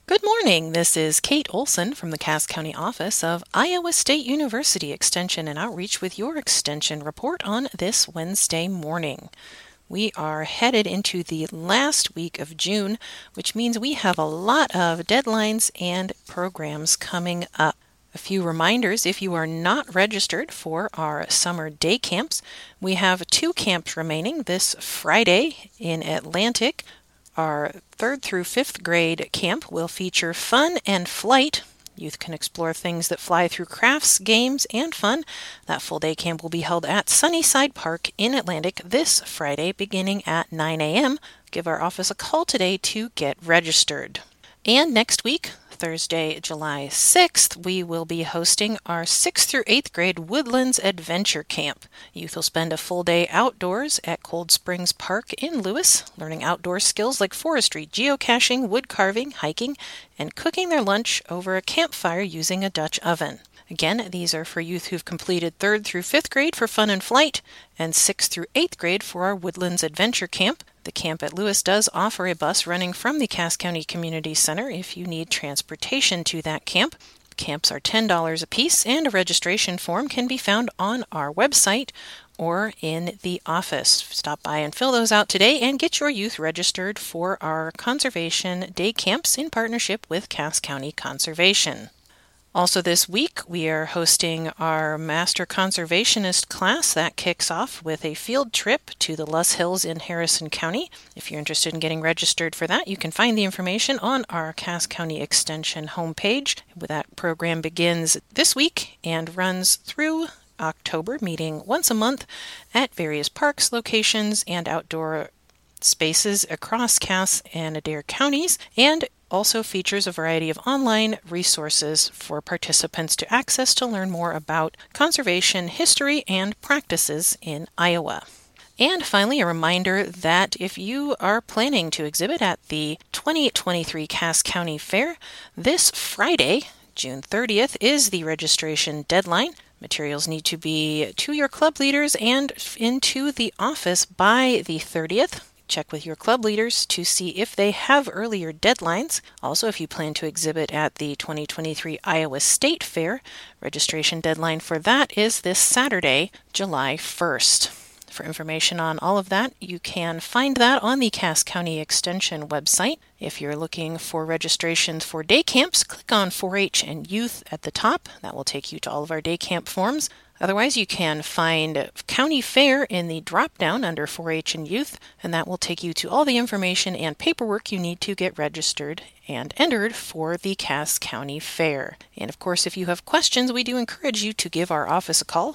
Good morning. This is Kate Olson from the Cass County office of Iowa State University Extension and Outreach with your Extension report on this Wednesday morning. We are headed into the last week of June, which means we have a lot of deadlines and programs coming up. A few reminders: if you are not registered for our summer day camps, we have 2 camps remaining this Friday in Atlantic. Our 3rd through 5th grade camp will feature fun and flight. Youth can explore things that fly through crafts, games, and fun. That full day camp will be held at Sunnyside Park in Atlantic this Friday beginning at 9 a.m. Give our office a call today to get registered. And next week, Thursday, July 6th, we will be hosting our 6th through 8th grade Woodlands Adventure Camp. Youth will spend a full day outdoors at Cold Springs Park in Lewis, learning outdoor skills like forestry, geocaching, wood carving, hiking, and cooking their lunch over a campfire using a Dutch oven. Again, these are for youth who've completed 3rd through 5th grade for fun and flight, and 6th through 8th grade for our Woodlands Adventure Camp. The camp at Lewis does offer a bus running from the Cass County Community Center if you need transportation to that camp. Camps are $10 a piece, and a registration form can be found on our website or in the office. Stop by and fill those out today and get your youth registered for our Conservation Day Camps in partnership with Cass County Conservation. Also this week, we are hosting our Master Conservationist class. That kicks off with a field trip to the Luss Hills in Harrison County. If you're interested in getting registered for that, you can find the information on our Cass County Extension homepage. That program begins this week and runs through October, meeting once a month at various parks, locations, and outdoor spaces across Cass and Adair counties, and also features a variety of online resources for participants to access to learn more about conservation history and practices in Iowa. And finally, a reminder that if you are planning to exhibit at the 2023 Cass County Fair, this Friday, June 30th, is the registration deadline. Materials need to be to your club leaders and into the office by the 30th. Check with your club leaders to see if they have earlier deadlines. Also, if you plan to exhibit at the 2023 Iowa State Fair, registration deadline for that is this Saturday, July 1st. For information on all of that, you can find that on the Cass County Extension website. If you're looking for registrations for day camps, click on 4-H and Youth at the top. That will take you to all of our day camp forms. Otherwise, you can find County Fair in the drop-down under 4-H and Youth, and that will take you to all the information and paperwork you need to get registered and entered for the Cass County Fair. And of course, if you have questions, we do encourage you to give our office a call,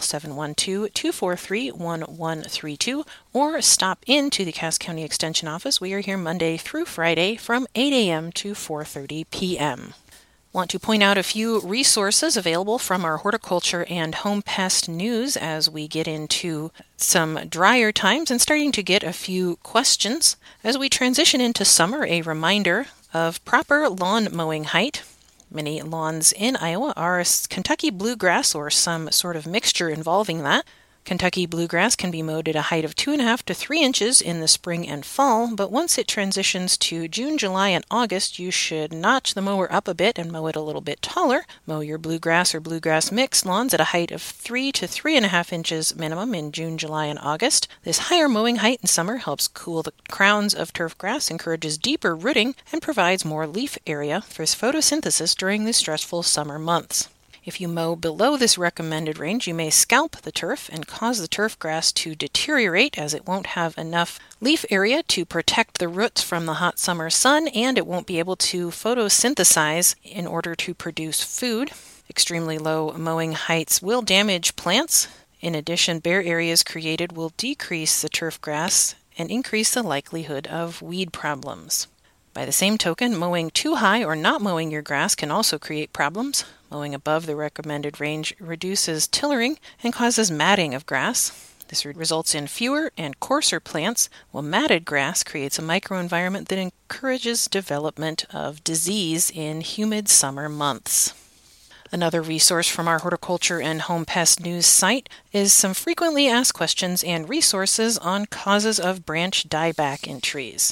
712-243-1132, or stop into the Cass County Extension office. We are here Monday through Friday from 8 a.m. to 4:30 p.m. Want to point out a few resources available from our horticulture and home pest news as we get into some drier times and starting to get a few questions. As we transition into summer, a reminder of proper lawn mowing height. Many lawns in Iowa are Kentucky bluegrass or some sort of mixture involving that. Kentucky bluegrass can be mowed at a height of 2.5 to 3 inches in the spring and fall, but once it transitions to June, July, and August, you should notch the mower up a bit and mow it a little bit taller. Mow your bluegrass or bluegrass mix lawns at a height of 3 to 3.5 inches minimum in June, July, and August. This higher mowing height in summer helps cool the crowns of turf grass, encourages deeper rooting, and provides more leaf area for photosynthesis during the stressful summer months. If you mow below this recommended range, you may scalp the turf and cause the turf grass to deteriorate as it won't have enough leaf area to protect the roots from the hot summer sun, and it won't be able to photosynthesize in order to produce food. Extremely low mowing heights will damage plants. In addition, bare areas created will decrease the turf grass and increase the likelihood of weed problems. By the same token, mowing too high or not mowing your grass can also create problems. Mowing above the recommended range reduces tillering and causes matting of grass. This results in fewer and coarser plants, while matted grass creates a microenvironment that encourages development of disease in humid summer months. Another resource from our horticulture and home pest news site is some frequently asked questions and resources on causes of branch dieback in trees.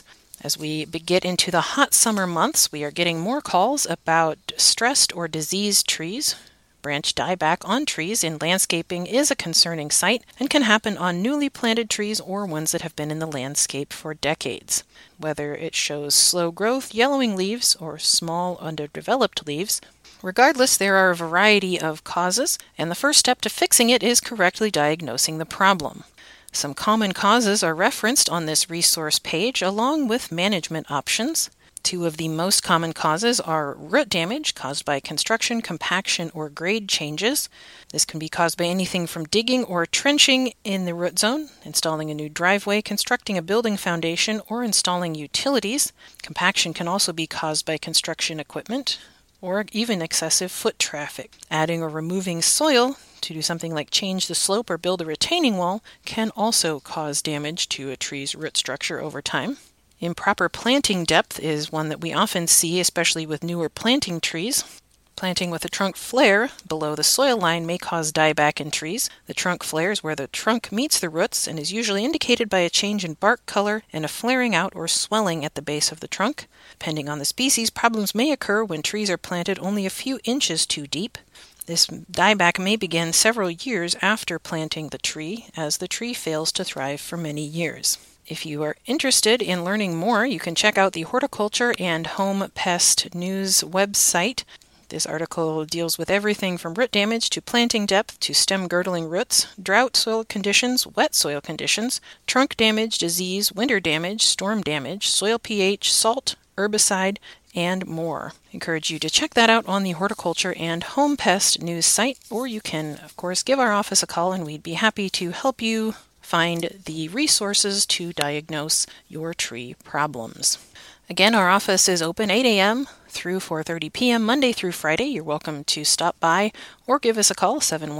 As we get into the hot summer months, we are getting more calls about stressed or diseased trees. Branch dieback on trees in landscaping is a concerning sight and can happen on newly planted trees or ones that have been in the landscape for decades. Whether it shows slow growth, yellowing leaves, or small underdeveloped leaves, regardless, there are a variety of causes, and the first step to fixing it is correctly diagnosing the problem. Some common causes are referenced on this resource page along with management options. Two of the most common causes are root damage caused by construction, compaction, or grade changes. This can be caused by anything from digging or trenching in the root zone, installing a new driveway, constructing a building foundation, or installing utilities. Compaction can also be caused by construction equipment or even excessive foot traffic. Adding or removing soil to do something like change the slope or build a retaining wall can also cause damage to a tree's root structure over time. Improper planting depth is one that we often see, especially with newer planting trees. Planting with a trunk flare below the soil line may cause dieback in trees. The trunk flare is where the trunk meets the roots and is usually indicated by a change in bark color and a flaring out or swelling at the base of the trunk. Depending on the species, problems may occur when trees are planted only a few inches too deep. This dieback may begin several years after planting the tree, as the tree fails to thrive for many years. If you are interested in learning more, you can check out the Horticulture and Home Pest News website. This article deals with everything from root damage to planting depth to stem girdling roots, drought soil conditions, wet soil conditions, trunk damage, disease, winter damage, storm damage, soil pH, salt, herbicide, and more. I encourage you to check that out on the Horticulture and Home Pest News site, or you can, of course, give our office a call and we'd be happy to help you find the resources to diagnose your tree problems. Again, our office is open 8 a.m. through 4:30 p.m. Monday through Friday. You're welcome to stop by or give us a call,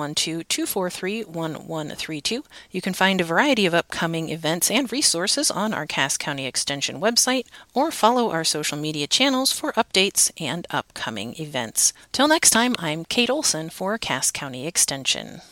712-243-1132. You can find a variety of upcoming events and resources on our Cass County Extension website, or follow our social media channels for updates and upcoming events. Till next time, I'm Kate Olson for Cass County Extension.